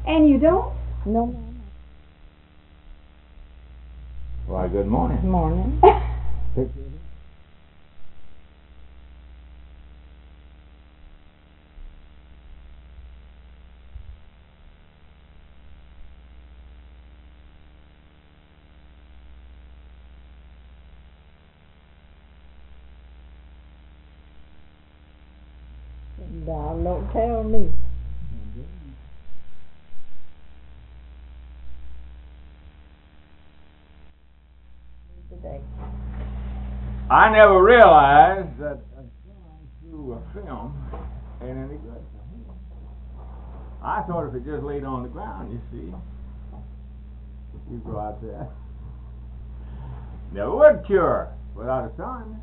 And you don't? No. Why, good morning. Good morning. Now, don't tell me. Today. I never realized that through a film ain't any good. I thought if it just laid on the ground, you see, you go out there. Never would cure without a sun.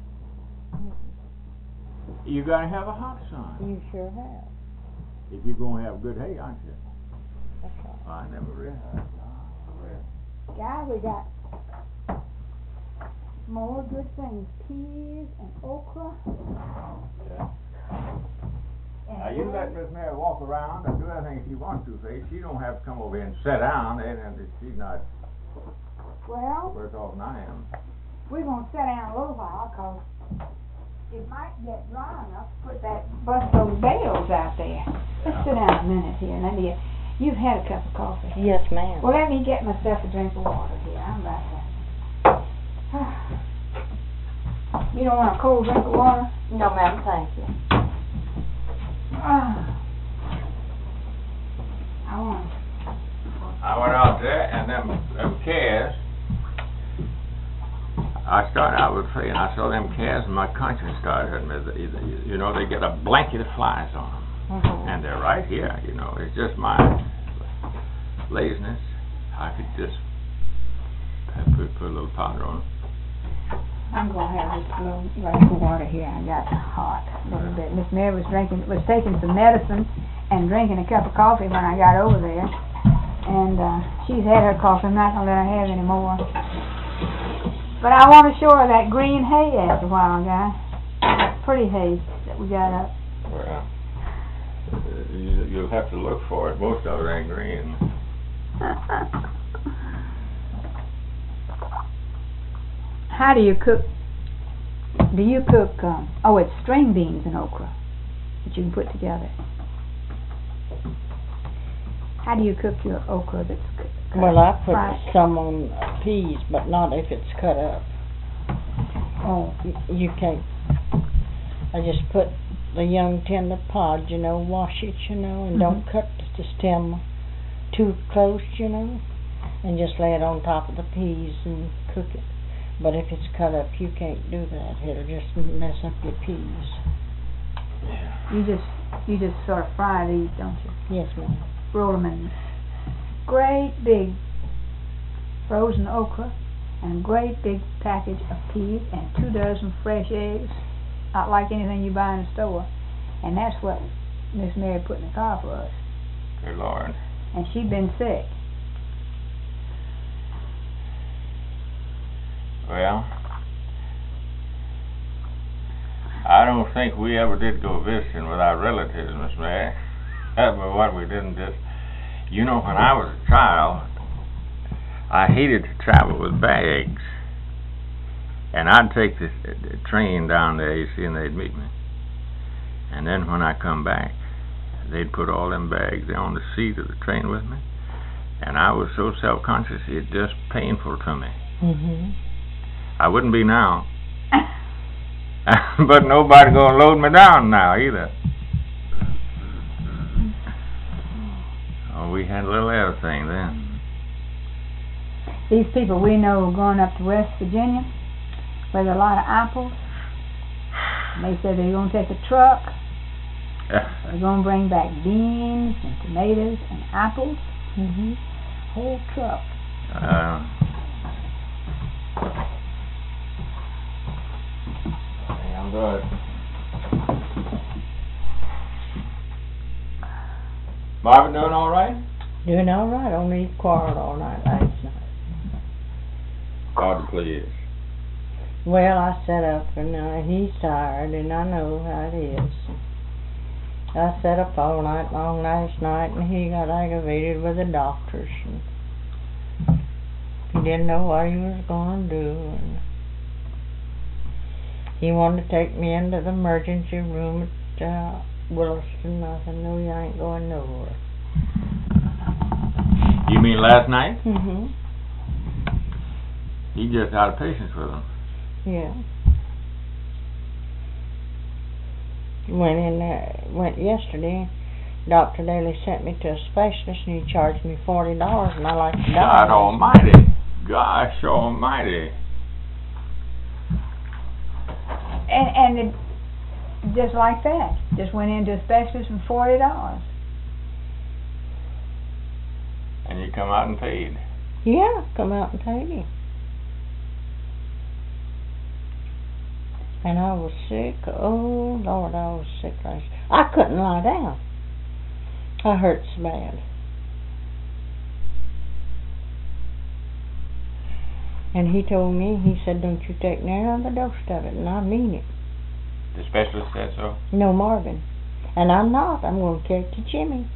You gotta have a hot sun. You sure have. If you're gonna have good hay, aren't you? That's right. I never realized. Guy, we got more good things. Peas and okra. Yeah. Now you let Miss Mary walk around and do anything she wants to, Faith. She don't have to come over here and sit down, and she's not Well, worse off than I am. we're going to sit down a little while because it might get dry enough to put bust those bales out there. Let's sit down a minute here. Let me you've had a cup of coffee. Yes, ma'am. Well, let me get myself a drink of water here. I'm about to. You don't want a cold drink of water? No, ma'am, thank you. I went out there and them calves. I started out with saying I saw them calves and my conscience started hurting me. You know, they get a blanket of flies on them, and they're right here. You know, it's just my laziness. I could just put a little powder on them. I'm going to have this little glass of water here. I got hot a little bit. Miss Mary was taking some medicine and drinking a cup of coffee when I got over there. And she's had her coffee. I'm not going to let her have any more. But I want to show her that green hay after a while, guys. Pretty hay that we got up. Well, you'll have to look for it. Most of it ain't green. How do you cook? Do you cook? It's string beans and okra that you can put together. How do you cook your okra that's cut? Well, I put fried? some on peas, but not if it's cut up. Oh, You can't. I just put the young tender pod, wash it, and don't cut the stem too close, and just lay it on top of the peas and cook it. But if it's cut up, you can't do that. It'll just mess up your peas. you just sort of fry these, don't you? Yes, ma'am. Roll them in great big frozen okra and a great big package of peas and 2 dozen fresh eggs, not like anything you buy in the store. And that's what Miss Mary put in the car for us. Good Lord. And she'd been sick. Well, I don't think we ever did go visiting with our relatives, Miss Mary. But what we didn't just... You know, when I was a child, I hated to travel with bags. And I'd take the train down there, you see, and they'd meet me. And then when I come back, they'd put all them bags there on the seat of the train with me. And I was so self-conscious, it's just painful to me. I wouldn't be now. But nobody gonna load me down now either. Oh, we had a little everything then. These people we know going up to West Virginia with a lot of apples. They said they're gonna take a truck. They're gonna bring back beans and tomatoes and apples. Whole truck. I'm good. Marvin doing all right? Doing all right. Only quarreled all night last night. God please. Well, I sat up and he's tired, and I know how it is. I sat up all night long last night, and he got aggravated with the doctors, and he didn't know what he was going to do, and he wanted to take me into the emergency room at Williston. I said, no, you ain't going nowhere. You mean last night? Mm-hmm. He just out of patience with him. Yeah. Went yesterday. Dr. Daly sent me to a specialist, and he charged me $40, and I like to die. God almighty. Gosh almighty. And it, just like that, just went into a specialist for $40. And you come out and paid. Yeah, come out and paid him. And I was sick. Oh, Lord, I was sick. I couldn't lie down. I hurt so bad. And he told me, he said, don't you take none of the dose of it, and I mean it. The specialist said so? No, Marvin. And I'm not. I'm going to carry it to Jimmy.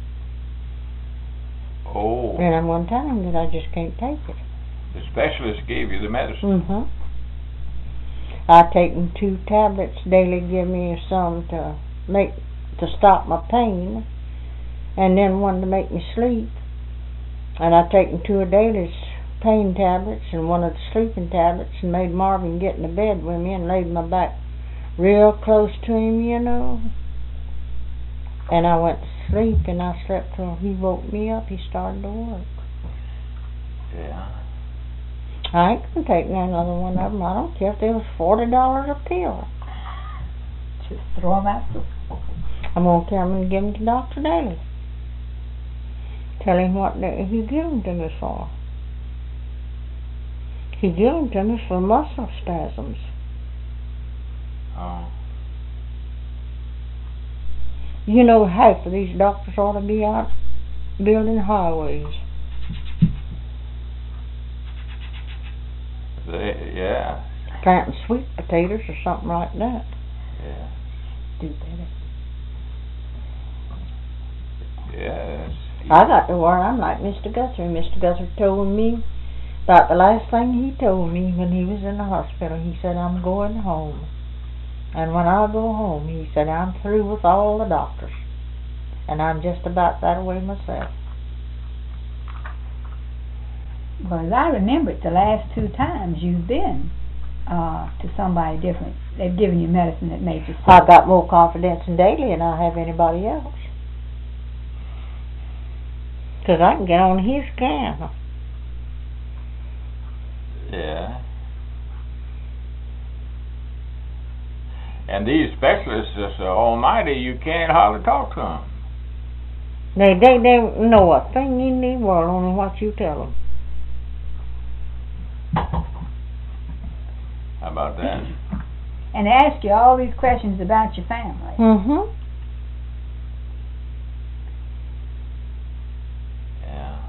Oh. And I'm going to tell him that I just can't take it. The specialist gave you the medicine? Mm-hmm. I take 2 tablets daily, give me some to stop my pain, and then one to make me sleep. And I take 2 of Daly's pain tablets and 1 of the sleeping tablets, and made Marvin get in the bed with me and laid my back real close to him, you know. And I went to sleep, and I slept till he woke me up. He started to work. Yeah. I ain't gonna take another one of them. I don't care if they was $40 a pill. Just throw them out. I'm gonna carry them and give them to Dr. Daly. Tell him what he give them to me for. He give them to me for muscle spasms. Oh. You know, half of these doctors ought to be out building highways. Yeah. Planting sweet potatoes or something like that. Yeah. Do better. Yes. I got to where I'm like Mr. Guthrie. Mr. Guthrie told me about the last thing he told me when he was in the hospital. He said, I'm going home. And when I go home, he said, I'm through with all the doctors. And I'm just about that way myself. Well, as I remember it, the last 2 times you've been to somebody different, they've given you medicine that made you sick. I've got more confidence in Daly than I have anybody else. Because I can get on his can. Yeah. And these specialists are so almighty, you can't hardly talk to them. They know a thing in the world, only what you tell them. How about that? And they ask you all these questions about your family. Mm-hmm. Yeah.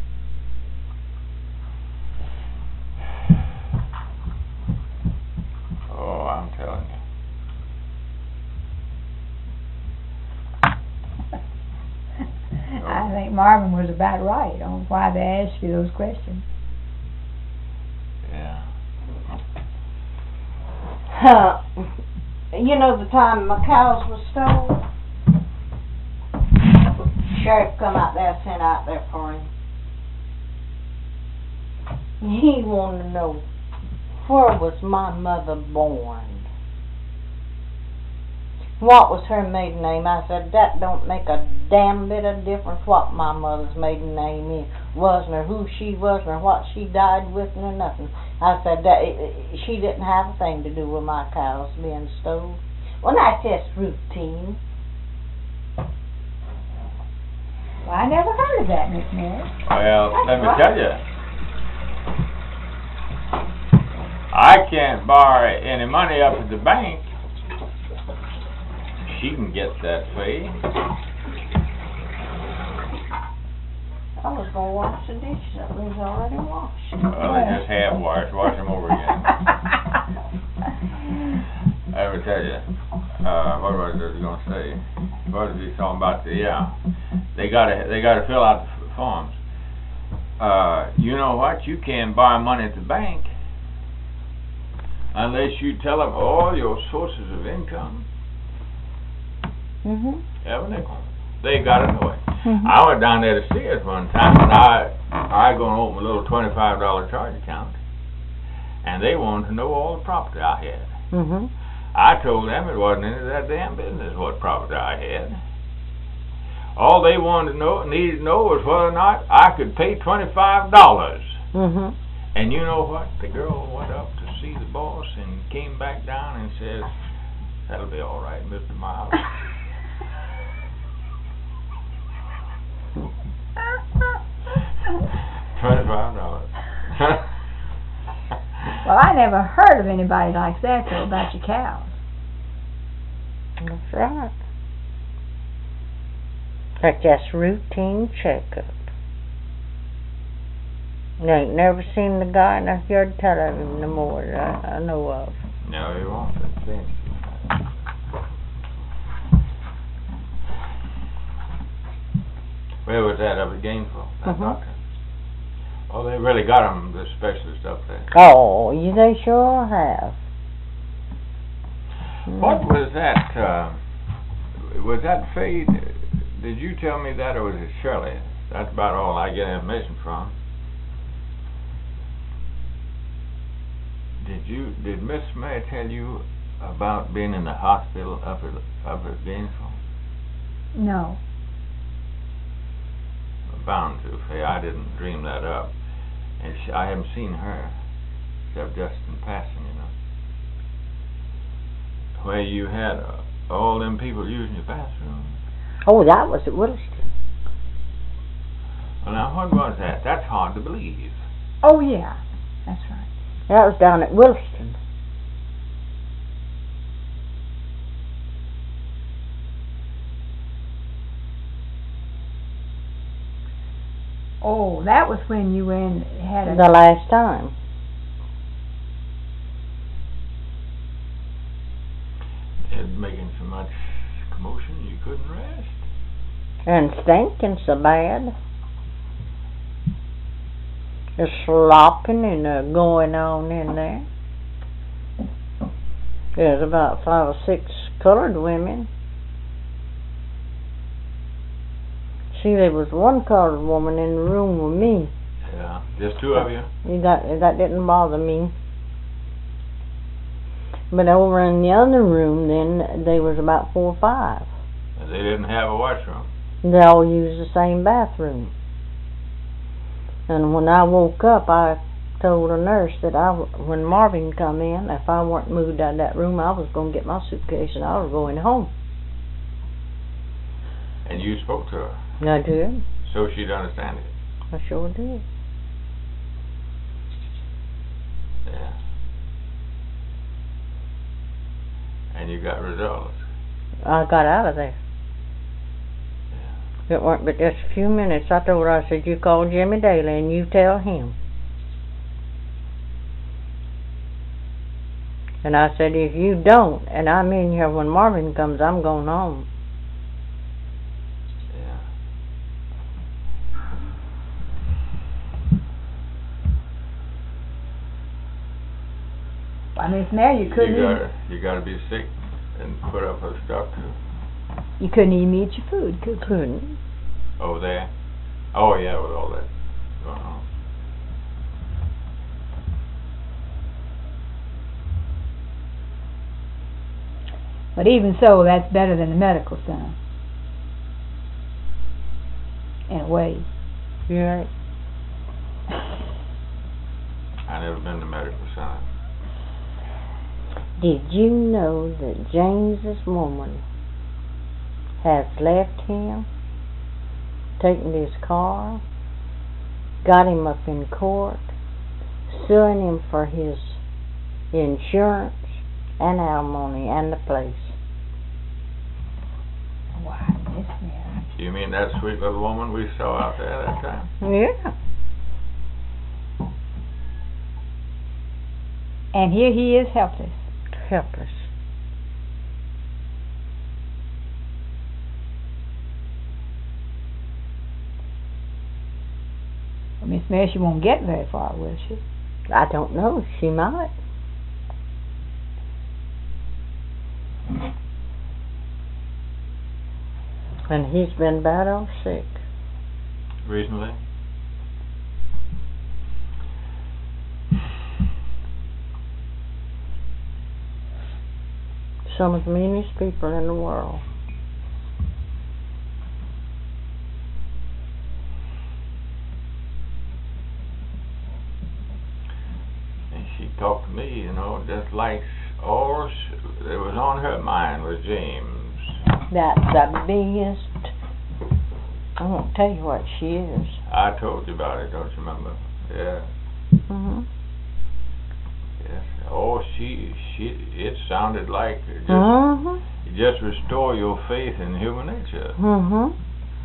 Oh, I'm telling you. I think Marvin was about right on why they asked you those questions. Yeah. You know the time my cows was stolen? Sheriff come out there, sent out there for him. He wanted to know, where was my mother born? What was her maiden name? I said, that don't make a damn bit of difference what my mother's maiden name was, nor who she was, nor what she died with, nor nothing. I said, that she didn't have a thing to do with my cows being stolen. Well, that's just routine. Well, I never heard of that, Miss Mary. Well, That's let me right. tell you. I can't borrow any money up at the bank. She can get that paid. I was going to wash the dishes that was already washed. Well, they just half washed. Wash them over again. I would tell tell you, what was I gonna say? What was he talking about? They gotta fill out the forms. You know what? You can't borrow money at the bank unless you tell them all your sources of income. Every nickel. They gotta know it. I went down there to see us one time, and I gonna open a little $25 charge account, and they wanted to know all the property I had. I told them it wasn't any of that damn business what property I had. All they needed to know was whether or not I could pay $25. And you know what? The girl went up to see the boss and came back down and says, "That'll be all right, Mr. Miles." $25. Well, I never heard of anybody like that, though, about your cows. That's right. That's just routine checkup. You ain't never seen the guy in the yard tell him no more that I know of. No, he won't. That's it. Where was that, up at Gainesville? That doctor? Oh, they really got him, the specialist up there. Oh, they sure have. What was that, was that Faye, did you tell me that, or was it Shirley? That's about all I get information from. Did Miss May tell you about being in the hospital up at Gainesville? No. Bound to, Faye. I didn't dream that up. And I haven't seen her, except just in passing, you know. Where you had all them people using your bathroom. Oh, that was at Williston. Well, now, what was that? That's hard to believe. Oh, yeah. That's right. That was down at Williston. Oh, that was when you had the last time. It making so much commotion you couldn't rest. And stinking so bad. There's slopping and going on in there. There's about 5 or 6 colored women. See, there was one colored woman in the room with me. Yeah, just 2 of you? That didn't bother me. But over in the other room, then, there was about 4 or 5. And they didn't have a washroom? They all used the same bathroom. And when I woke up, I told a nurse that when Marvin come in, if I weren't moved out of that room, I was going to get my suitcase and I was going home. And you spoke to her? I did. So she'd understand it? I sure did. Yeah. And you got results? I got out of there. Yeah. It weren't but just a few minutes. I told her, I said, you call Jimmy Daly and you tell him. And I said, if you don't, and I'm in here when Marvin comes, I'm going home. I mean, now you couldn't you gotta be sick and put up with stuff too. You couldn't even eat your food, could you? Couldn't. Over there? Oh yeah, with all that going on. But even so, that's better than the medical center. In a way. Yeah. I never been to medical center. Did you know that James's woman has left him, taken his car, got him up in court, suing him for his insurance and alimony and the place? Why, this man. You mean that sweet little woman we saw out there that time? Yeah. And here he is helpless. Helpless. Miss Mary, she won't get very far, will she? I don't know. She might. And he's been bad off sick. Recently? Some of the meanest people in the world. And she talked to me, just like all that was on her mind was James. That's the biggest. I won't tell you what she is. I told you about it, don't you remember? Yeah. Mhm. Yes. Oh, it sounded like Mhm. just restore your faith in human nature. Mhm.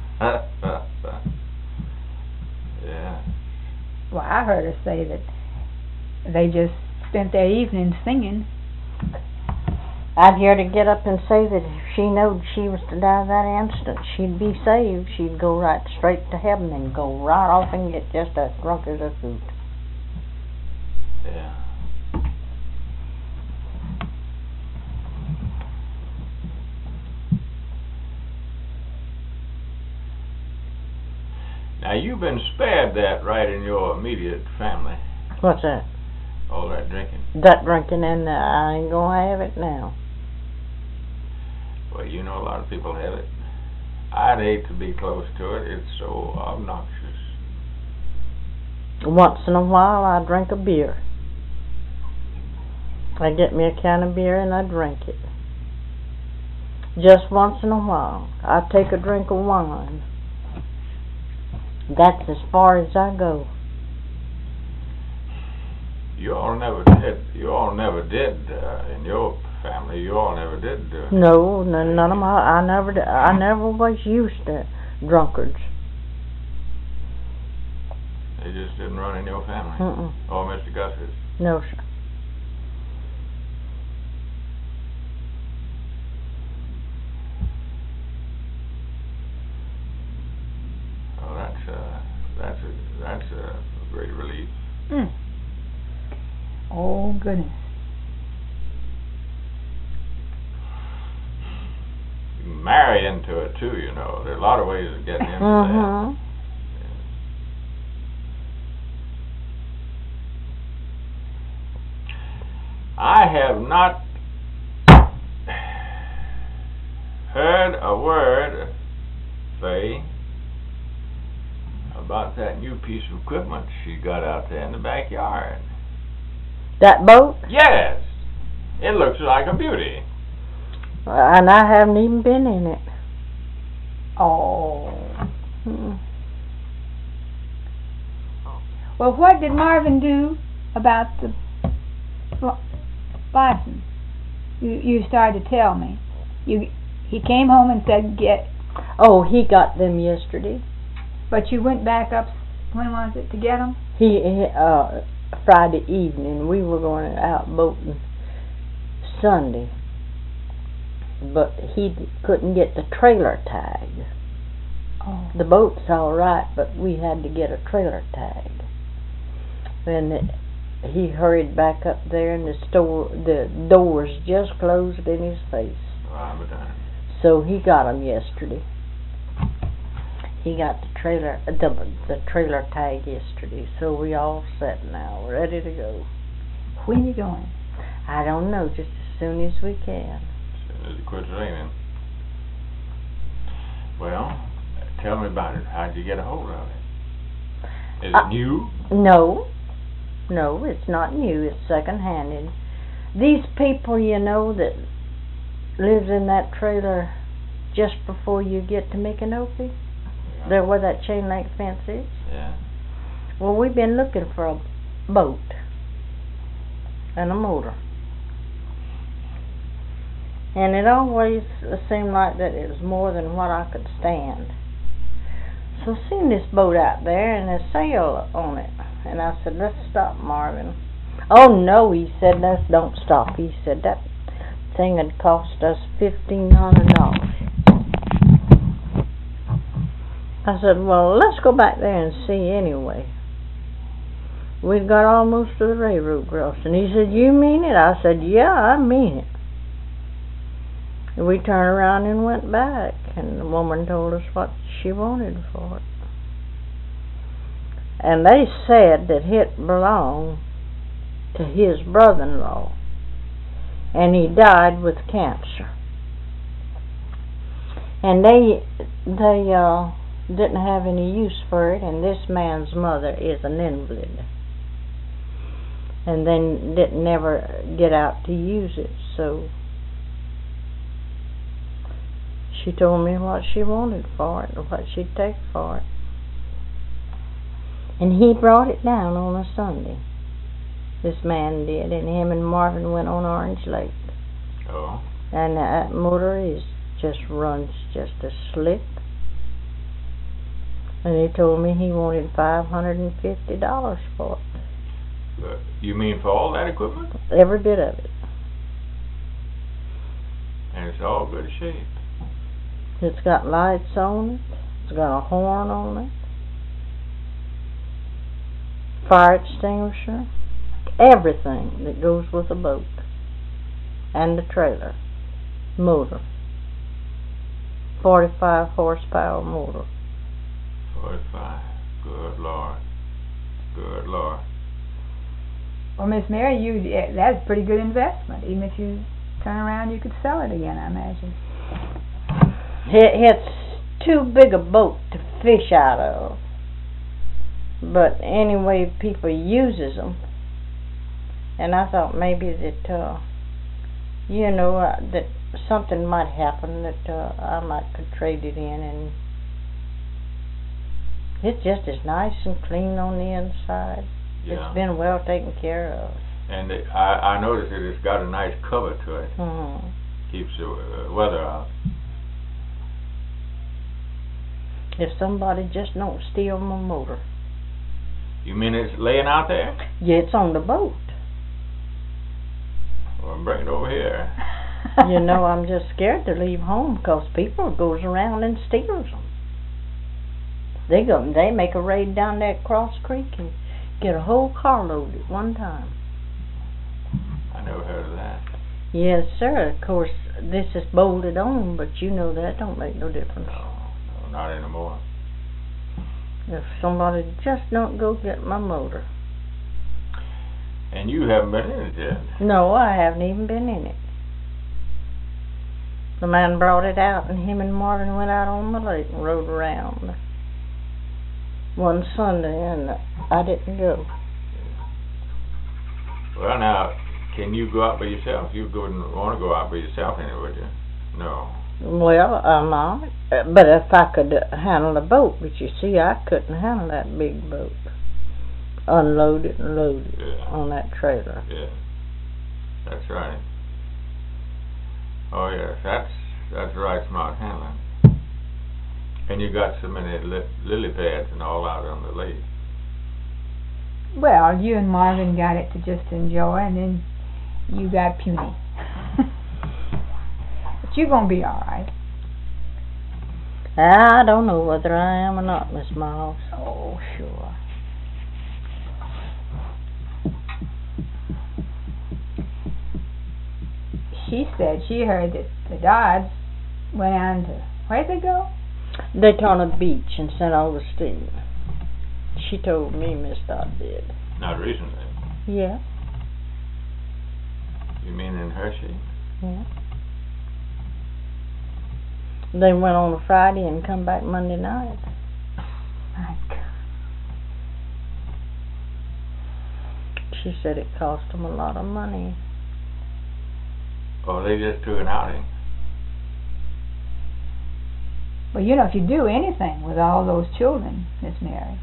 Yeah. Well, I heard her say that they just spent their evening singing. I'd hear her get up and say that if she knowed she was to die that instant, she'd be saved. She'd go right straight to heaven and go right off and get just as drunk as a coot. Yeah. Now you've been spared that right in your immediate family. What's that? All that drinking. That drinking, and I ain't gonna have it now. Well, a lot of people have it. I'd hate to be close to it. It's so obnoxious. Once in a while, I drink a beer. I get me a can of beer and I drink it. Just once in a while, I take a drink of wine. That's as far as I go. You all never did in your family. You all never did. No, none of my. I never did. I never was used to drunkards. They just didn't run in your family. Mm-mm. Or Mr. Gus's. No, sir. Oh, that's a great relief. Mm. Oh, goodness. You can marry into it too, There are a lot of ways of getting into that. I have not heard a word, Faye, about that new piece of equipment she got out there in the backyard. That boat? Yes. It looks like a beauty. And I haven't even been in it. Oh. Mm. Well, what did Marvin do about the license? You started to tell me. He came home and said Oh, he got them yesterday. But you went back up, when was it, to get them? Friday evening. We were going out boating Sunday. But he couldn't get the trailer tag. Oh. The boat's all right, but we had to get a trailer tag. And he hurried back up there, and the doors just closed in his face. So he got them yesterday. He got the trailer tag yesterday, so we all set now, ready to go. When you going? I don't know, just as soon as we can. As soon as it quits raining. Well, tell me about it. How'd you get a hold of it? Is it new? No, it's not new. It's second-handed. These people, that lives in that trailer just before you get to Micanopy, there where that chain link fence is. Yeah. Well, we've been looking for a boat and a motor. And it always seemed like that it was more than what I could stand. So I seen this boat out there and a sail on it. And I said, let's stop, Marvin. Oh, no, he said, don't stop. He said, that thing had cost us $1,500. I said, well, let's go back there and see anyway. We'd got almost to the railroad crossing. He said, "You mean it?" I said, "Yeah, I mean it." And we turned around and went back, and the woman told us what she wanted for it. And they said that it belonged to his brother-in-law, and he died with cancer. And they didn't have any use for it, and this man's mother is an invalid, and they didn't never get out to use it. So she told me what she wanted for it and what she'd take for it. And he brought it down on a Sunday. This man did, and him and Marvin went on Orange Lake. Oh. And that motor runs just a slick. And he told me he wanted $550 for it. You mean for all that equipment? Every bit of it. And it's all good shape. It's got lights on it. It's got a horn on it. Fire extinguisher. Everything that goes with a boat. And the trailer. Motor. 45 horsepower motor. 45. Good Lord. Good Lord. Well, Miss Mary, that's a pretty good investment. Even if you turn around, you could sell it again, I imagine. It's too big a boat to fish out of. But anyway, people uses them. And I thought maybe that, that something might happen that I might could trade it in, and it's just as nice and clean on the inside. Yeah. It's been well taken care of. And I noticed that it's got a nice cover to it. Mm-hmm. Keeps the weather out. If somebody just don't steal my motor. You mean it's laying out there? Yeah, it's on the boat. Well, bring it over here. I'm just scared to leave home because people goes around and steals them. They make a raid down that Cross Creek and get a whole carload at one time. I never heard of that. Yes, sir. Of course, this is bolted on, but that don't make no difference. No, not anymore. If somebody just don't go get my motor. And you haven't been in it yet? No, I haven't even been in it. The man brought it out, and him and Marvin went out on the lake and rode around one Sunday, and I didn't go. Well, now, can you go out by yourself? You wouldn't want to go out by yourself anyway, would you? No. Well, I might. But if I could handle a boat, but you see, I couldn't handle that big boat. Unload it and load it on that trailer. Yeah, that's right. Oh yes, that's right, smart handling. And you got so many lily pads and all out on the lake. Well, you and Marvin got it to just enjoy, and then you got puny. But you're gonna be all right. I don't know whether I am or not, Miss Miles. Oh, sure. She said she heard that the Dodds went on to, where'd they go? Daytona Beach and St. Augustine. She told me, Miss Dodd did. Not recently. Yeah. You mean in Hershey? Yeah. They went on a Friday and come back Monday night. My God. She said it cost them a lot of money. Oh, they just took an outing. Well, if you do anything with all those children, Miss Mary.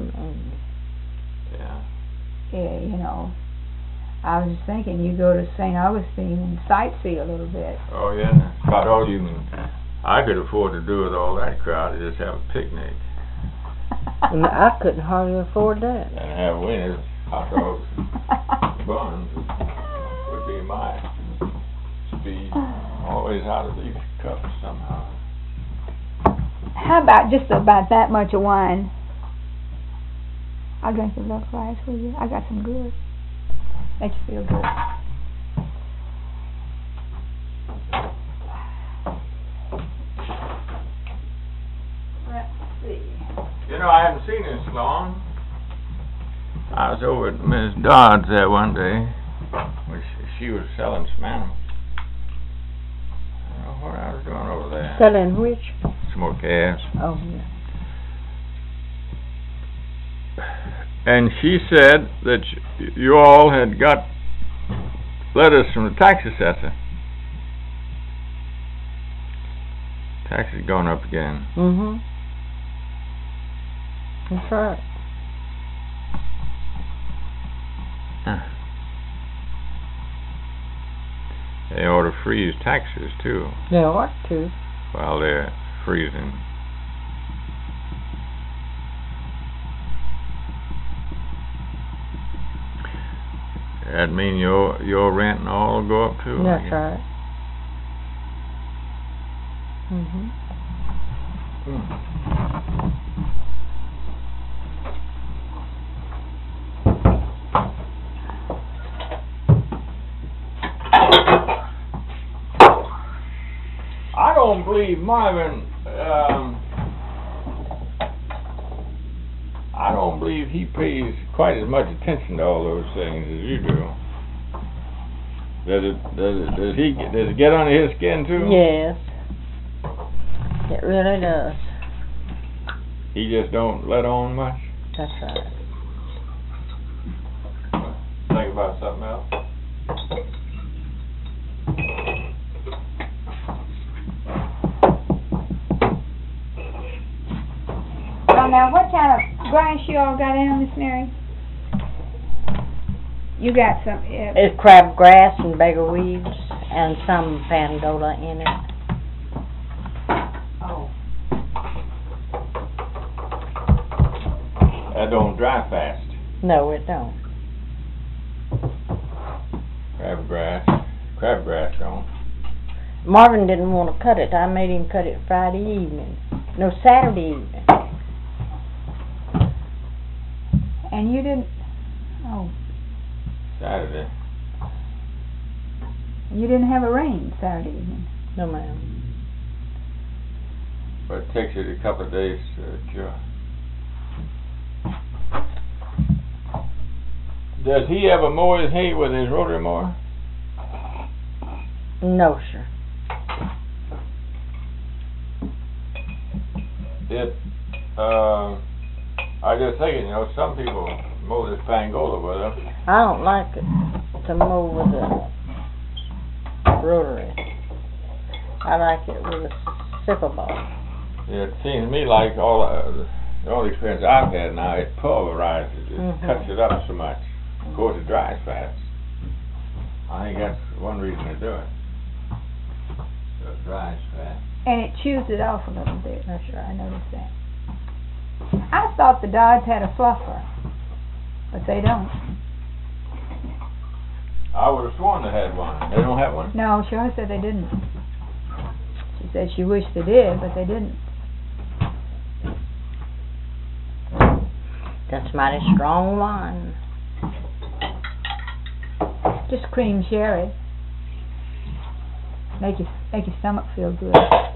Yeah. Yeah, I was just thinking you go to St. Augustine and sightsee a little bit. Oh, yeah. That's about all you can. I could afford to do with all that crowd is just have a picnic. And I couldn't hardly afford that. And have winners, hot dogs, buns would be my speed. Always out of these cups somehow. How about just about that much of wine? I'll drink a little glass with you. I got some good. Makes you feel good. Let's see. You know, I haven't seen this long. I was over at Miss Dodd's there one day. She was selling some animals. I don't know what I was doing over there. Selling which? Smoked calves. Oh, yeah. And she said that you all had got letters from the tax assessor. Taxes going up again. Mm-hmm. That's right. Huh. They ought to freeze taxes too They ought to. while they're freezing. That mean your rent and all will go up too? That's right. Mm-hmm. I don't believe Marvin, I don't believe he pays quite as much attention to all those things as you do. Does it get under his skin too? Yes. It really does. He just don't let on much? That's right. Think about something else? Now, what kind of grass you all got in, Miss Mary? You got some. It's crabgrass and beggar weeds and some pangola in it. Oh. That don't dry fast. No, it don't. Crabgrass don't. Marvin didn't want to cut it. I made him cut it Friday evening. No, Saturday evening. And you didn't. Oh. Saturday. You didn't have a rain Saturday evening. No, ma'am. But it takes it a couple of days to cure. Does he ever mow his hay with his rotary mower? No, sir. I just thinking, you know, some people mow this pangola with them. I don't like it to mow with a rotary. I like it with a zipper ball. Yeah, it seems to me like the only experience I've had now, it pulverizes it, cuts it up so much. Of course, it dries fast. I think that's one reason to do it. So it dries fast. And it chews it off a little bit. That's right. I noticed that. I thought the Dodds had a fluffer, but they don't. I would have sworn they had one. They don't have one? No, Shirley said they didn't. She said she wished they did, but they didn't. That's mighty strong wine. Just cream sherry. Make your stomach feel good.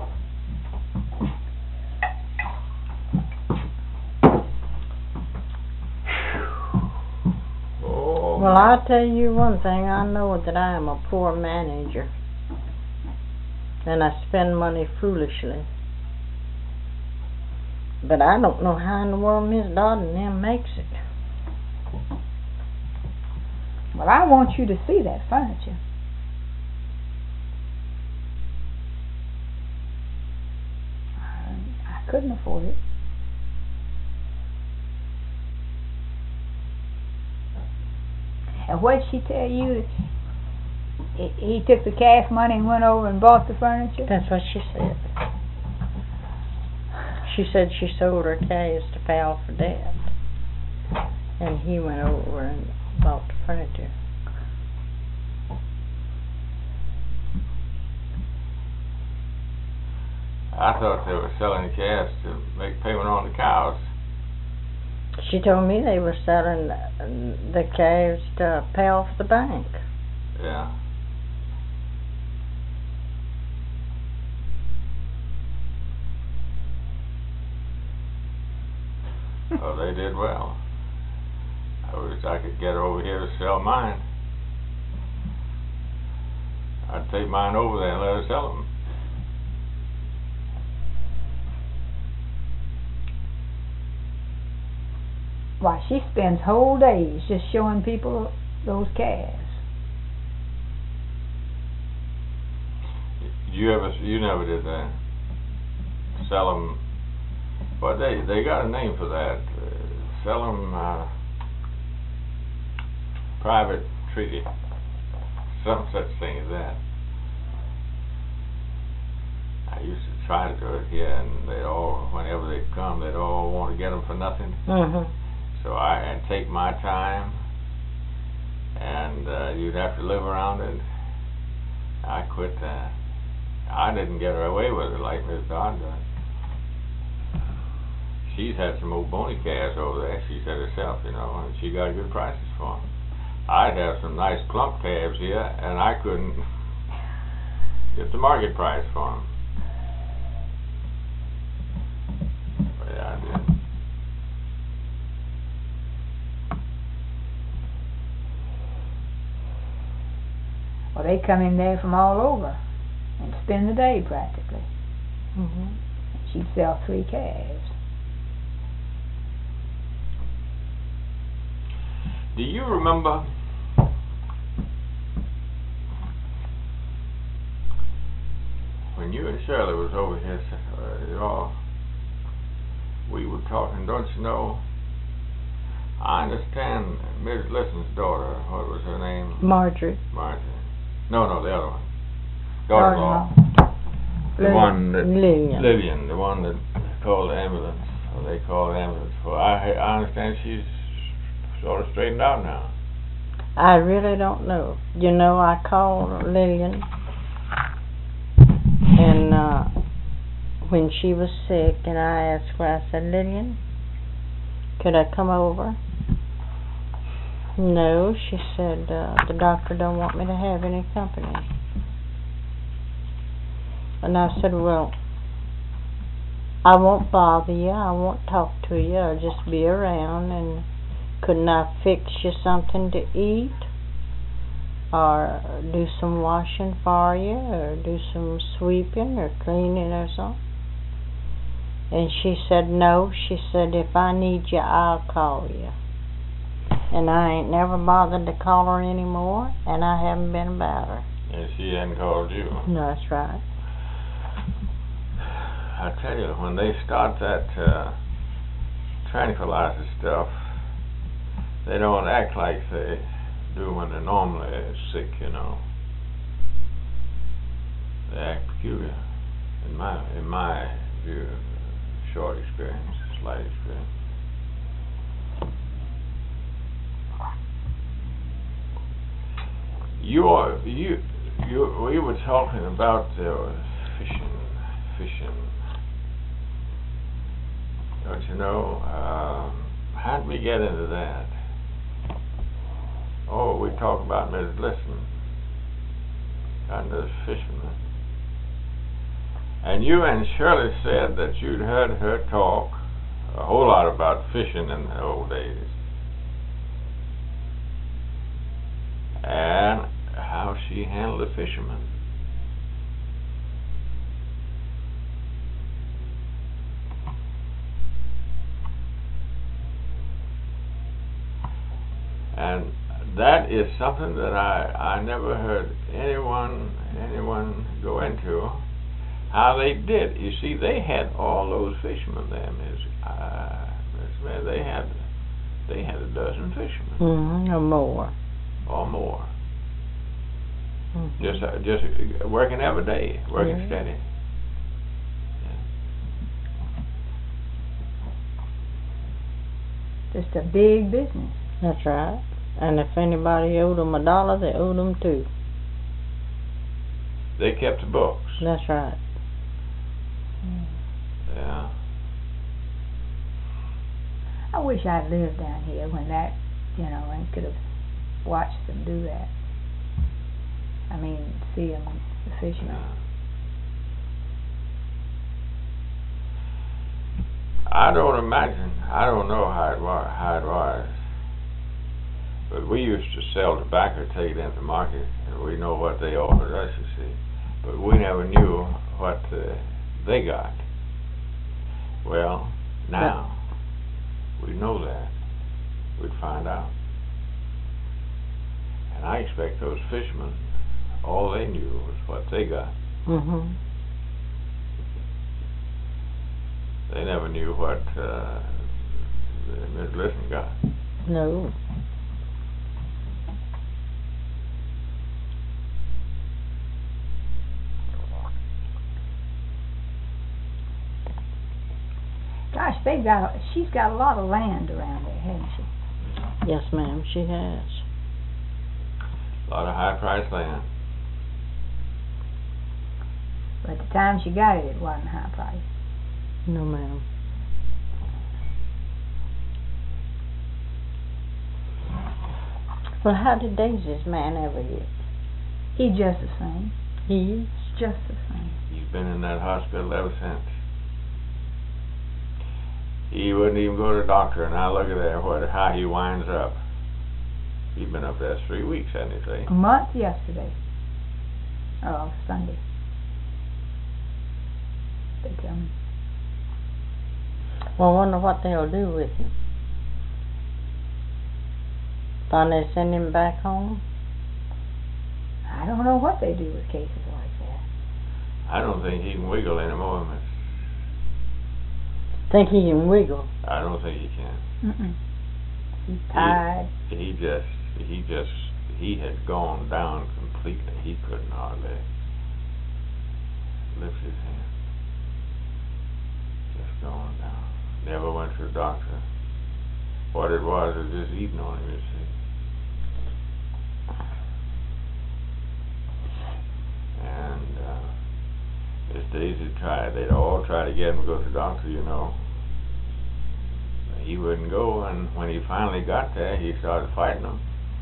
Well, I'll tell you one thing. I know that I am a poor manager. And I spend money foolishly. But I don't know how in the world Miss Dodd and them makes it. Well, I want you to see that furniture. I couldn't afford it. And what did she tell you? He took the cash money and went over and bought the furniture? That's what she said. She said she sold her calves to pay off her debt. And he went over and bought the furniture. I thought they were selling the calves to make payment on the cows. She told me they were selling the calves to pay off the bank. Yeah. Well, they did well. I wish I could get over here to sell mine. I'd take mine over there and let her sell them. Why, she spends whole days just showing people those calves. You never did that? Sell them? Well, they got a name for that. Sell them private treaty. Some such thing as that. I used to try to do it here, and whenever they'd come, they'd all want to get them for nothing. Mm-hmm. So I'd take my time, and you'd have to live around it. I quit that. I didn't get her away with it like Miss Dodd does. She's had some old bony calves over there, she said herself, and she got good prices for them. I'd have some nice plump calves here, and I couldn't get the market price for them. But yeah, I did. Well, they come in there from all over and spend the day practically. Mm-hmm. She'd sell 3 calves. Do you remember when you and Shirley was over here, we were talking, don't you know? I understand Miss Liston's daughter, what was her name? Marjorie. No, the other one. Daughter-in-law. The one that... Lillian, the one that called the ambulance, or they called the ambulance for. I understand she's sort of straightened out now. I really don't know. I called Lillian, and when she was sick, and I asked her, I said, Lillian, could I come over? No, she said, the doctor don't want me to have any company. And I said, well, I won't bother you, I won't talk to you, I'll just be around, and couldn't I fix you something to eat? Or do some washing for you, or do some sweeping or cleaning or something? And she said, no, she said, if I need you, I'll call you. And I ain't never bothered to call her anymore, and I haven't been about her. And she hadn't called you. No, that's right. I tell you, when they start that tranquilizer stuff, they don't act like they do when they're normally sick, They act peculiar, in my view, short experience, slight experience. We were talking about fishing. Don't you know? How'd we get into that? Oh, we talked about Miss Liston and the fisherman. And you and Shirley said that you'd heard her talk a whole lot about fishing in the old days. And how she handled the fishermen. And that is something that I never heard anyone go into, how they did. You see, they had all those fishermen there, Miss Smith. They had a dozen fishermen. Or more. Or more. Just working every day, working steady. Yeah. Just a big business. That's right. And if anybody owed them $1, they owed them $2. They kept the books. That's right. Yeah. I wish I'd lived down here when that, you know, and could have watched them do that. I mean, see them, the fishermen. I don't know how it was. But we used to sell tobacco, take it into the market, and we know what they offered us, you see. But we never knew what they got. Well, now, we know that. We'd find out. And I expect those fishermen, all they knew was what they got. Mm-hmm. They never knew what Miss Listen got. No. Gosh, she's got a lot of land around there, hasn't she? Yes, ma'am, she has. A lot of high-priced land. But at the time she got it, it wasn't high price. No, ma'am. Well, how did Daisy's man ever get? He's just the same. He is? Just the same. He's been in that hospital ever since. He wouldn't even go to the doctor, and now look at that, how he winds up. He's been up there 3 weeks, hasn't he, say? A month yesterday. Oh, Sunday. They tell me. Well, I wonder what they'll do with him. Finally send him back home? I don't know what they do with cases like that. I don't think he can wiggle anymore, miss. Think he can wiggle? I don't think he can. Mm-mm. He's tired. He had gone down completely. He couldn't hardly lift his hand. Just going down. Never went to the doctor. What it was just eating on him, you see. And Miss Daisy tried. They'd all try to get him to go to the doctor, you know. He wouldn't go, and when he finally got there, he started fighting them.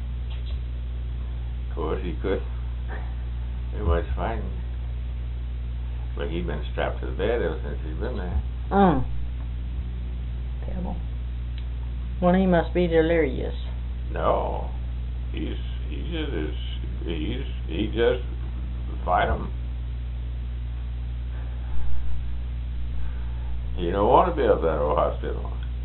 Of course, he couldn't. He was fighting. But he'd been strapped to the bed ever since he'd been there. Terrible. Well, he must be delirious. No, he just fight them. He don't want to be up that old hospital.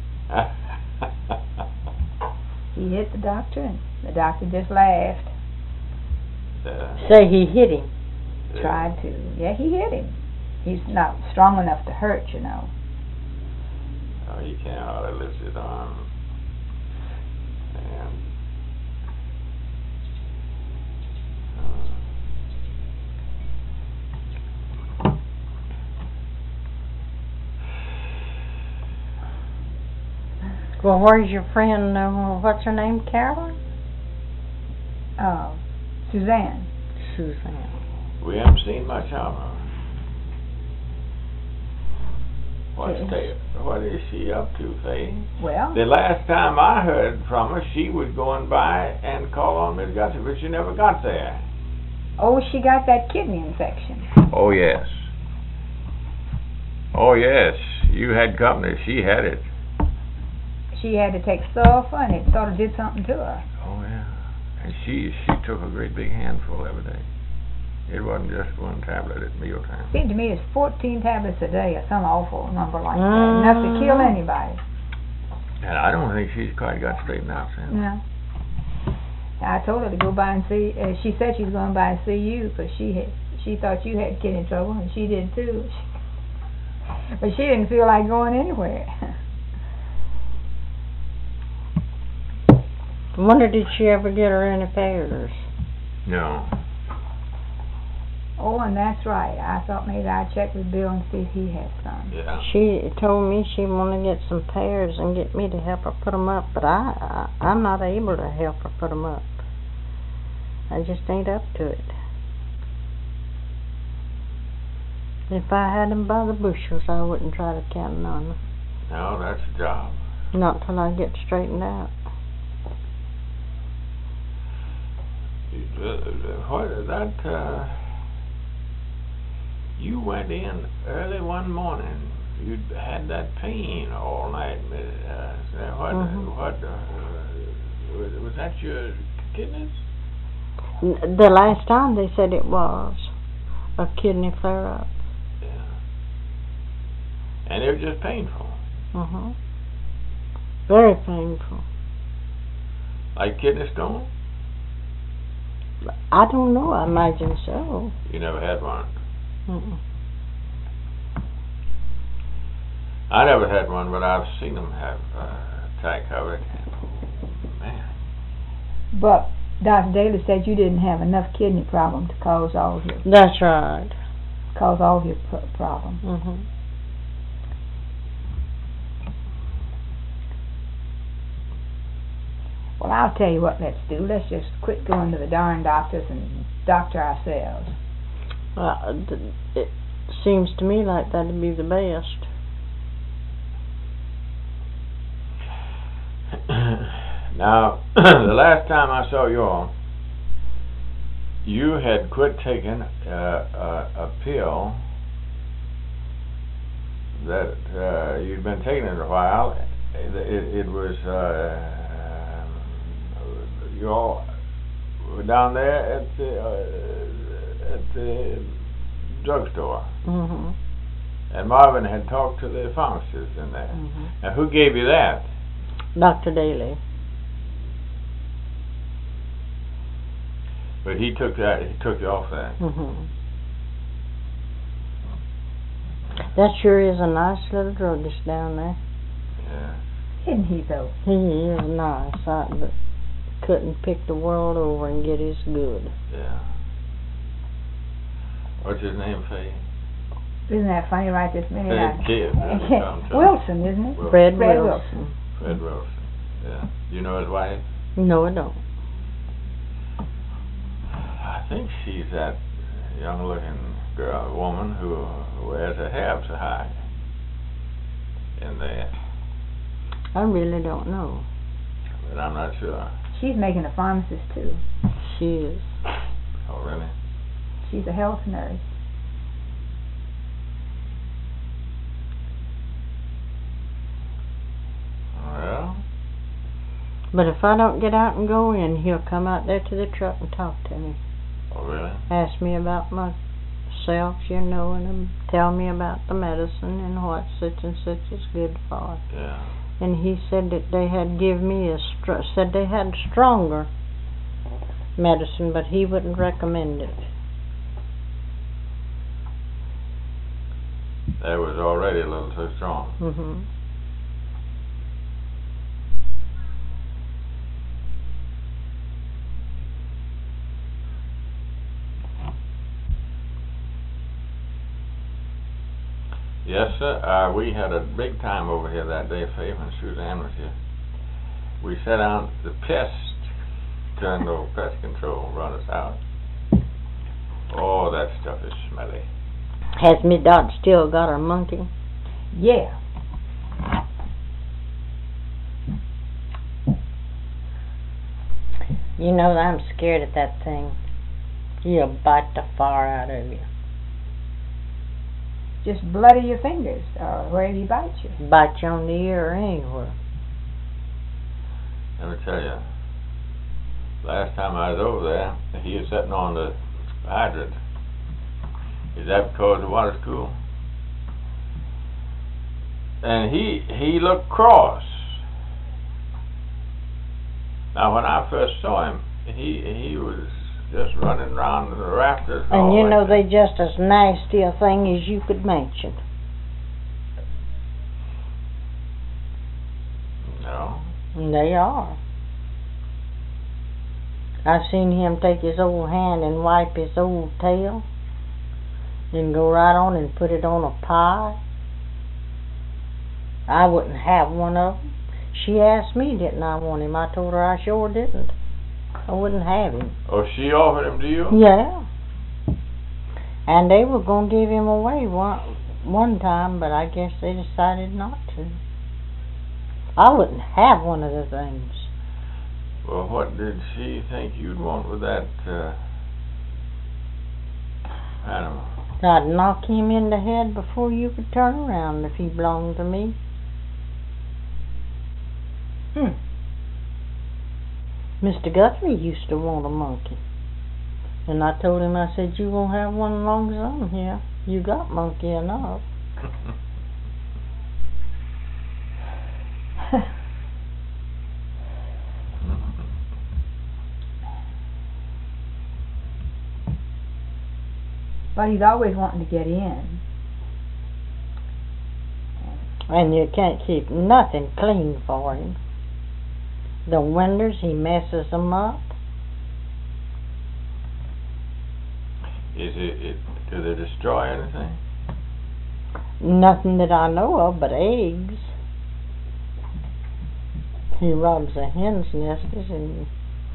He hit the doctor, and the doctor just laughed. Say he hit him. Tried to. Yeah, he hit him. He's not strong enough to hurt, you know. Oh, he can't hardly lift his arm. And Well, where's your friend, what's her name, Carolyn? Suzanne. Suzanne. we haven't seen much of her. What is she up to, Faye? Well, The last time I heard from her, she was going by and call on Miss Guthrie, but she never got there. oh, she got that kidney infection. Oh, yes. Oh, yes. You had company. She had it. She had to take sulfur, and it sort of did something to her. Oh, yeah. And she took a great big handful every day. It wasn't just one tablet at mealtime. Seemed to me it's 14 tablets a day, or some awful number like that. Enough to kill anybody. And I don't think she's quite got straightened out since. No. I told her to go by and see. She said she was going by and see you, because she thought you had kidney trouble, and she did too. But she didn't feel like going anywhere. I wonder, did she ever get her any pairs? No. Oh, and that's right. I thought maybe I'd check with Bill and see if he had some. Yeah. She told me she wanted to get some pairs and get me to help her put them up, but I'm not able to help her put them up. I just ain't up to it. If I had them by the bushels, I wouldn't try to count on them. No, that's a job. Not till I get straightened out. What is that? You went in early one morning. You had that pain all night. Was that your kidneys? The last time they said it was a kidney flare-up. Yeah. And it was just painful. Very painful. Like kidney stone? I don't know. I imagine so. You never had one? Mm-mm. I never had one, but I've seen them have attack of it. Man. But Dr. Daly said you didn't have enough kidney problem to cause all of your That's right. Problem. Well, I'll tell you what let's do. Let's just quit going to the darn doctors and doctor ourselves. It seems to me like that'd be the best. Now, the last time I saw you had quit taking a pill that you'd been taking it a while. It was you all were down there at the drugstore, and Marvin had talked to the pharmacist in there. Now, who gave you that? Dr. Daly. But he took you off that. That sure is a nice little druggist down there. Yeah. Isn't he though? He is nice, but couldn't pick the world over and get his good. Yeah. What's his name, Faye? Isn't that funny right this minute? Wilson, isn't it? Fred Wilson. Fred Wilson. Yeah. Do you know his wife? No, I don't. I think she's that young-looking woman who wears her hair up so high in there. I really don't know. But I'm not sure. She's making a pharmacist too. She is. Oh, really? She's a health nurse. Well. But if I don't get out and go in, he'll come out there to the truck and talk to me. Oh, really? Ask me about myself, and tell me about the medicine and what such and such is good for. Yeah. And he said that they had give me said they had stronger medicine, but he wouldn't recommend it. That was already a little too strong. Yes, sir. We had a big time over here that day, Faye, when Suzanne was here. We sat down, the pest turned over pest control, run us out. Oh, that stuff is smelly. Has Miss Dot still got her monkey? Yeah. You know, I'm scared of that thing. He'll bite the fire out of you. Just bloody your fingers, or wherever he bites you. Bite you on the ear or anywhere. Let me tell you, last time I was over there, he was sitting on the hydrant. Is that because the water's cool? And he looked cross. Now, when I first saw him, he was just running around the rafters. And you know, they just as nasty a thing as you could mention. No. They are. I've seen him take his old hand and wipe his old tail, and go right on and put it on a pie. I wouldn't have one of them. She asked me, didn't I want him? I told her I sure didn't. I wouldn't have him. Oh, she offered him to you? Yeah. And they were going to give him away one time, but I guess they decided not to. I wouldn't have one of the things. Well, what did she think you'd want with that, animal? I'd knock him in the head before you could turn around if he belonged to me. Mr. Guthrie used to want a monkey. And I told him, I said, you won't have one as long as I'm here. You got monkey enough. But he's always wanting to get in. And you can't keep nothing clean for him. The windows, he messes them up. Do they destroy anything? Nothing that I know of but eggs. He robs the hen's nests and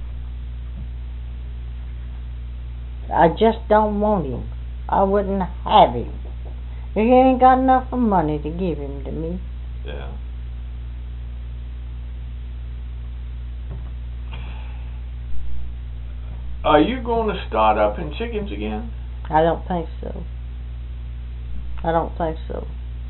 I just don't want him. I wouldn't have him. He ain't got enough of money to give him to me. Yeah. Are you going to start up in chickens again? I don't think so. I don't think so.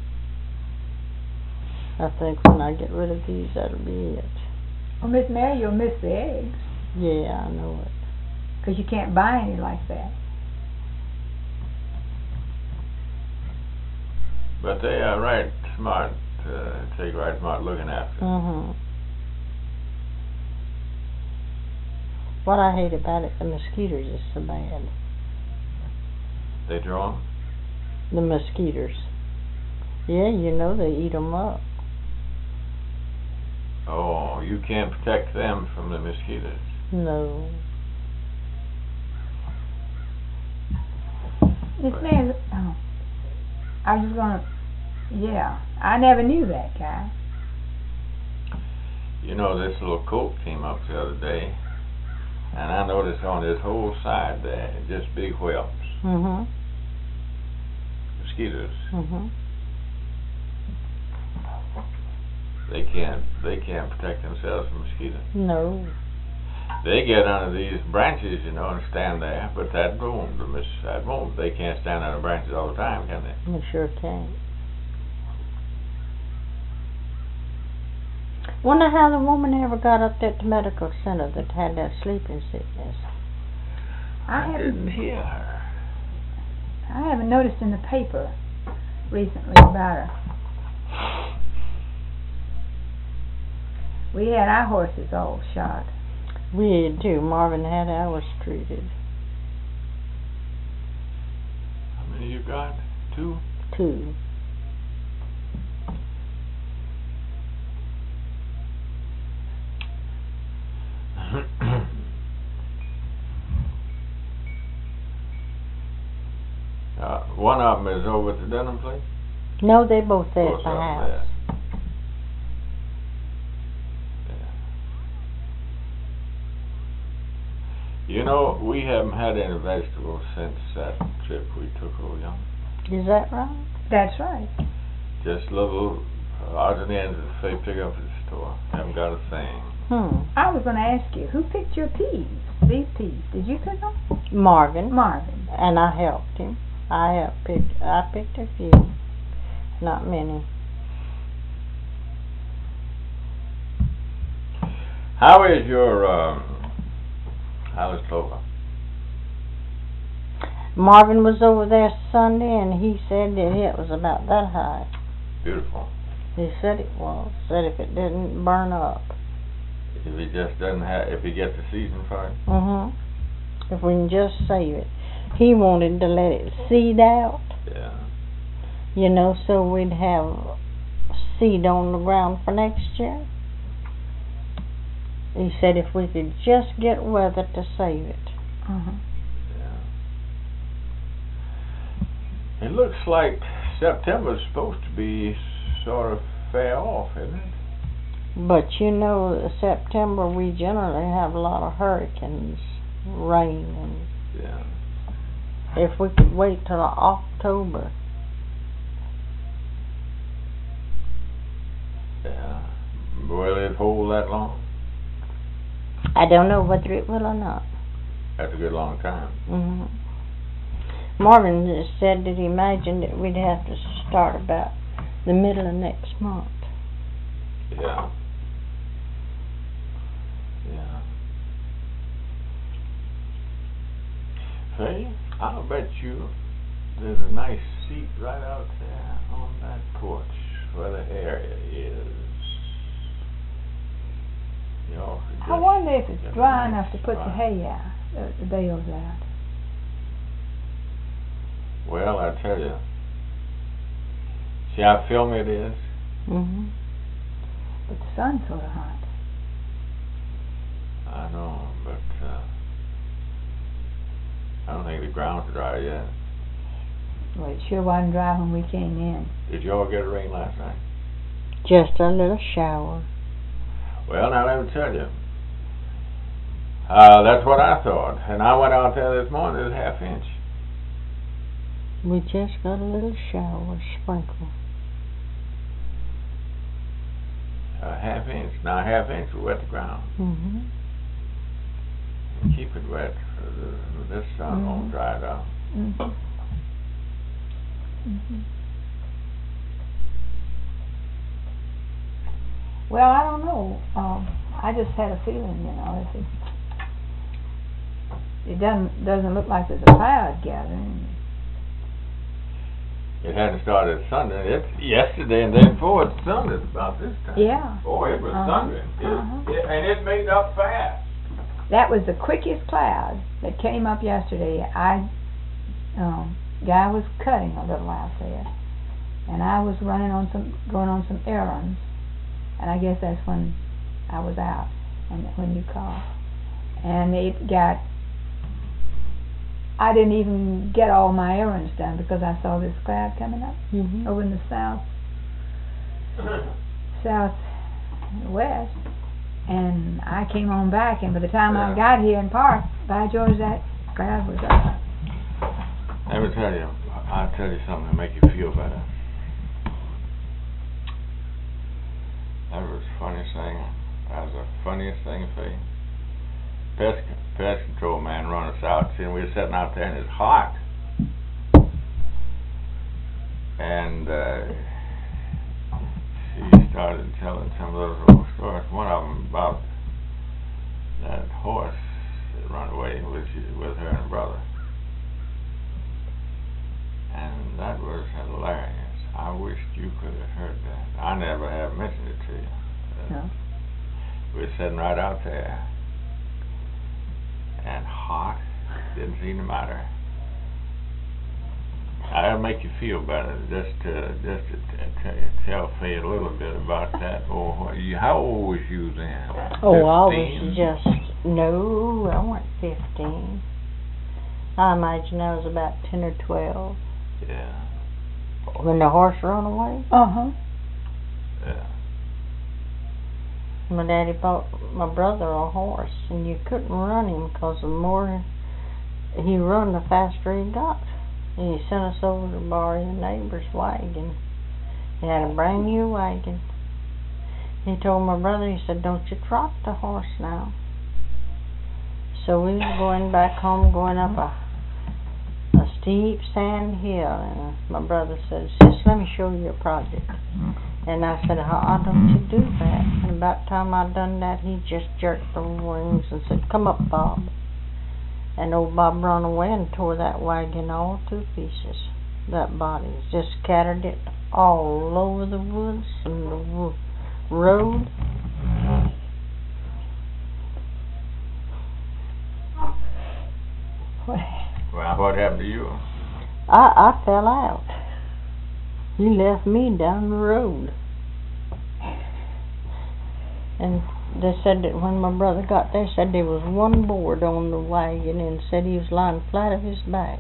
I think when I get rid of these, that'll be it. Well, Miss Mary, you'll miss the eggs. Yeah, I know it. Because you can't buy any like that. But they are right smart, take right smart looking after them. Mm-hmm. What I hate about it, the mosquitoes is so bad. They draw them? The mosquitoes. Yeah, you know, they eat them up. Oh, you can't protect them from the mosquitoes. No. Miss Mary, oh, I was just gonna, yeah, I never knew that, guy. You know, this little colt came up the other day, and I noticed on this whole side there, just big whelps. Mm-hmm. Mosquitoes. Mm-hmm. They can't protect themselves from mosquitoes. No. They get under these branches, you know, and stand there, but that won't. They can't stand under branches all the time, can they? They sure can't. Wonder how the woman ever got up there at the medical center that had that sleeping sickness. I didn't hear her. I haven't noticed in the paper recently about her. We had our horses all shot. We did too. Marvin had ours treated. How many you got? 2? 2. One of them is over at the Denham place? No, they both there Both at the of them house. there. Yeah. You know, we haven't had any vegetables since that trip we took over young. Is that right? That's right. Just little odds and ends that they pick up at the store. Haven't got a thing. I was going to ask you, who picked your peas? These peas. Did you pick them? Marvin. Marvin. And I helped him. I picked a few. Not many. How is your, how is Clover? Marvin was over there Sunday and he said that it was about that high. Beautiful. He said it was. Said if it didn't burn up. If he just doesn't have, if he gets the season for it? Mm-hmm. If we can just save it. He wanted to let it seed out. Yeah. You know, so we'd have seed on the ground for next year. He said if we could just get weather to save it. Uh-huh. Yeah. It looks like September's supposed to be sort of fair off, isn't it? But you know, September we generally have a lot of hurricanes, rain, and yeah. If we could wait till October. Yeah. Will it hold that long? I don't know whether it will or not. That's a good long time. Marvin just said that he imagined that we'd have to start about the middle of next month. Yeah. Yeah. Say, I'll bet you there's a nice seat right out there on that porch where the area is. You know, I wonder if it's get a dry nice enough to put the spot. hay out, the bales out. Well, I tell you. See how filmy it is? But the sun's sort of hot. I know, but I don't think the ground's dry yet. Well, it sure wasn't dry when we came in. Did y'all get rain last night? Just a little shower. Well, now let me tell you. That's what I thought. And I went out there this morning, it was half inch. We just got a little shower, sprinkle. A half inch. Now a half inch will wet the ground. And keep it wet. This sun won't dry it out. Well, I don't know. I just had a feeling, you know, if it doesn't look like there's a cloud gathering. It hadn't started thundering. It's yesterday and day before it thundered about this time. Yeah. Boy, it was thundering. And it made up fast. That was the quickest cloud that came up yesterday. Guy was cutting a little out there, and I was going on some errands, and I guess that's when I was out, and when you called, and I didn't even get all my errands done because I saw this cloud coming up over in the southwest, and I came on back, and by the time I got here and parked, by George, that cloud was up. Let me tell you, I'll tell you something to make you feel better. That was the funniest thing. That was the funniest thing, Faye. Pest control man run us out. See, we were sitting out there and it's hot. And she started telling some of those old stories. One of them about that horse that run away with her and her brother. And that was hilarious. I wished you could have heard that. I never have mentioned it to you. No. We were sitting right out there. And hot, didn't seem to matter. That'll make you feel better, just to tell Faye a little bit about that. How old was you then? Oh, 15? I was no, I wasn't 15. I imagine I was about 10 or 12. Yeah. When the horse ran away? Yeah. My daddy bought my brother a horse, and you couldn't run him because the more he run, the faster he got. And he sent us over to borrow your neighbor's wagon. He had a brand new wagon. He told my brother, he said, "Don't you trot the horse now." So we was going back home, going up a steep sand hill, and my brother said, "Sis, let me show you a project." And I said, "How don't you do that?" And about the time I'd done that, he just jerked the wings and said, "Come up, Bob." And old Bob run away and tore that wagon all to pieces. That body just scattered it all over the woods and the road. Well, what happened to you? I fell out. He left me down the road. And they said that when my brother got there, said there was one board on the wagon and said he was lying flat of his back.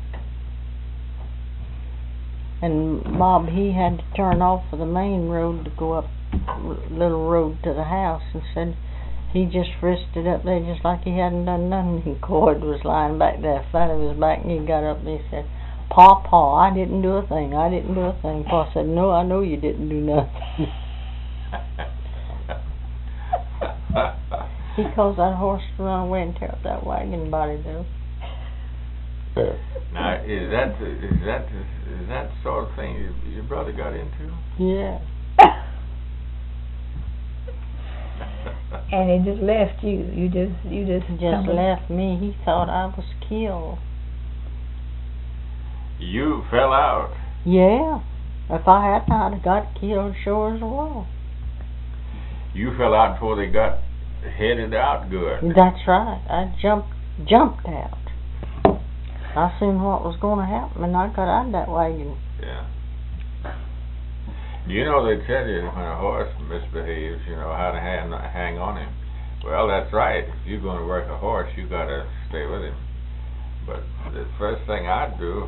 And Bob, he had to turn off of the main road to go up little road to the house, and said he just frisked it up there just like he hadn't done nothing. And Cord was lying back there flat of his back, and he got up and he said, Pa, I didn't do a thing. I didn't do a thing." Pa said, "No, I know you didn't do nothing." He caused that horse to run away and tear up that wagon body, though. Now, is that the sort of thing your brother got into? Yeah. And he just left you. You just Left me. He thought I was killed. You fell out. Yeah. If I hadn't, I'd have got killed sure as a wall. You fell out before they got headed out good. That's right. I jumped out. I seen what was going to happen, and I got out of that wagon. Yeah. You know, they tell you when a horse misbehaves, you know, how to hang on him. Well, that's right. If you're going to work a horse, you got to stay with him. But the first thing I'd do,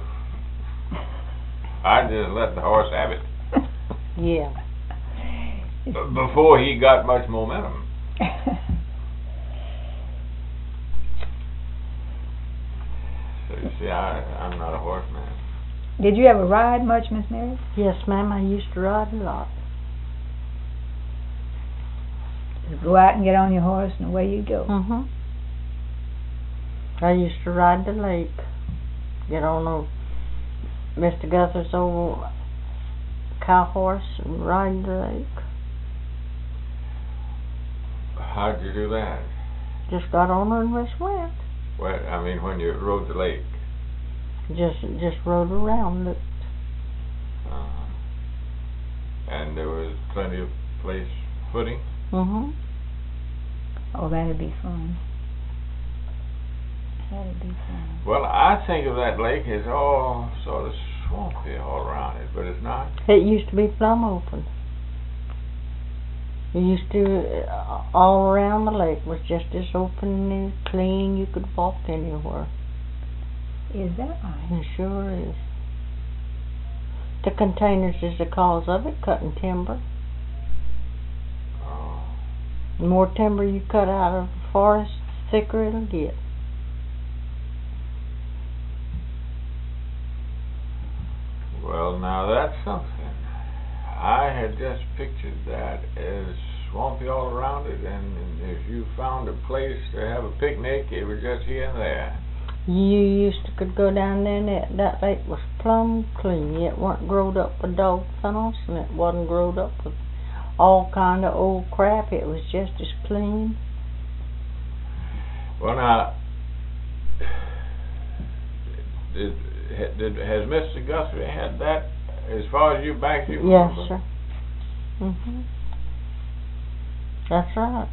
I'd just let the horse have it. Yeah. Before he got much momentum. So you see, I'm not a horseman. Did you ever ride much, Miss Mary? Yes, ma'am. I used to ride a lot. Just go out and get on your horse and away you go. Mhm. I used to ride the lake. Get on Mr. Guther's old cow horse and ride the lake. How'd you do that? Just got on her and just went. Well, I mean, when you rode the lake. Just rode around it. And there was plenty of place footing? Mhm. Oh, that'd be fun. That'd be fun. Well, I think of that lake as all sort of swampy all around it, but it's not. It used to be plumb open. It used to, all around the lake was just as open and clean, you could walk anywhere. Is that right? It sure is. The containers is the cause of it, cutting timber. Oh. The more timber you cut out of the forest, the thicker it'll get. Well, now that's something. I had just pictured that as swampy all around it, and if you found a place to have a picnic, it was just here and there. You could go down there and that lake was plumb clean. It wasn't growed up with dog tunnels, and it wasn't growed up with all kind of old crap. It was just as clean. Well, now, has Mr. Guthrie had that as far as you back you remember? Yes, sir. Mhm. That's right.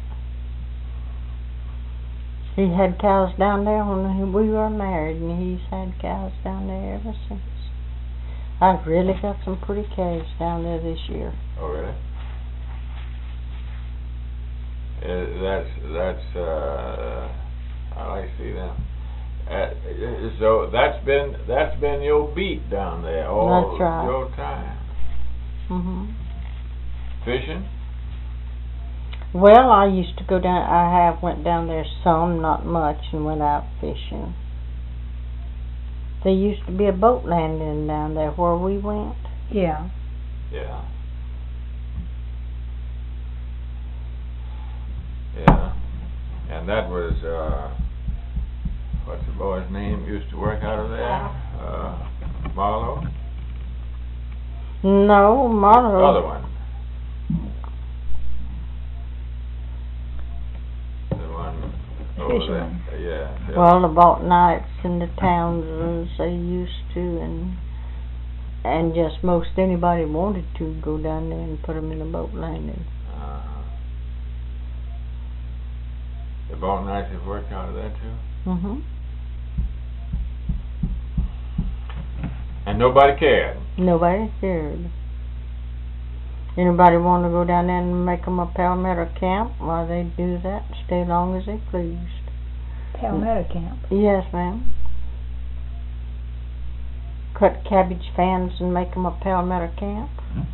He had cows down there when we were married, and he's had cows down there ever since. I've really got some pretty calves down there this year. Oh, really? That's I like to see them. So that's been your beat down there all That's right. your time. Mhm. Fishing? Well, I used to go down. I went down there some, not much, and went out fishing. There used to be a boat landing down there where we went. Yeah. Yeah. Yeah. And that was what's the boy's name used to work out of there? Marlowe? No, Marlowe. The other one. Over Fisherman. there. Yeah. Well, they bought nights in the towns as they used to, and just most anybody wanted to go down there and put them in a boat landing. The boat nights have worked out of that too? Mhm. And nobody cared? Nobody cared. Anybody want to go down there and make them a Palmetto camp? Why, they'd do that and stay long as they pleased. Palmetto camp. Yes, ma'am. Cut cabbage fans and make them a Palmetto camp.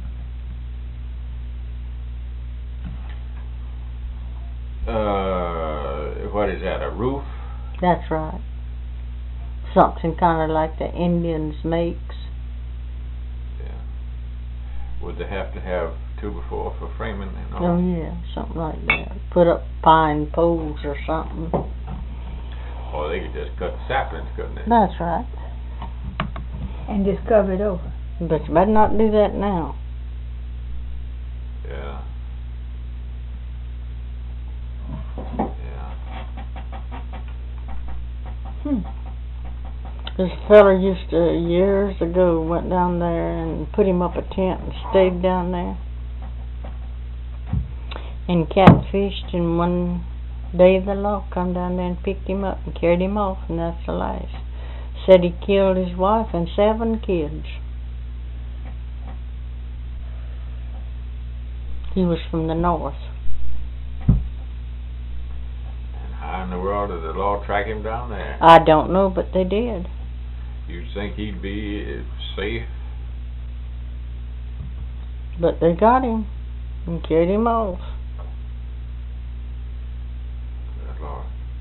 What is that, a roof? That's right. Something kind of like the Indians makes. Yeah. Would they have to have 2x4 for framing and Oh, all. yeah, something like that. Put up pine poles or something. Or they could just cut saplings, couldn't they? That's right. And just cover it over. But you better not do that now. Yeah. Yeah. This fella used to, years ago, went down there and put him up a tent and stayed down there. And catfished, and one day the law come down there and picked him up and carried him off, and that's the last. Said he killed his wife and 7 kids. He was from the north. And how in the world did the law track him down there? I don't know, but they did. You'd think he'd be safe? But they got him and carried him off. Good Lord.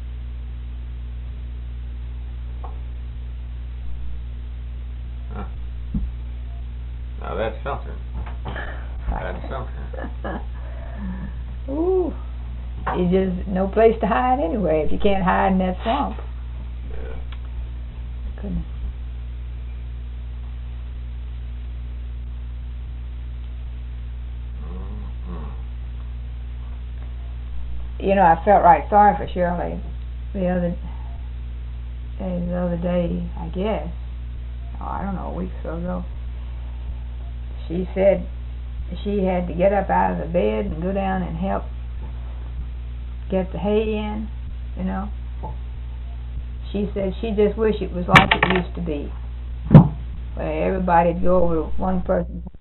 Huh. Now that's something. That's something. Ooh. It's just no place to hide anyway if you can't hide in that swamp. Yeah. Goodness. You know, I felt right sorry for Shirley the other day, I guess. Oh, I don't know, a week or so ago. She said she had to get up out of the bed and go down and help get the hay in, you know. She said she just wished it was like it used to be, where everybody'd go over to one person's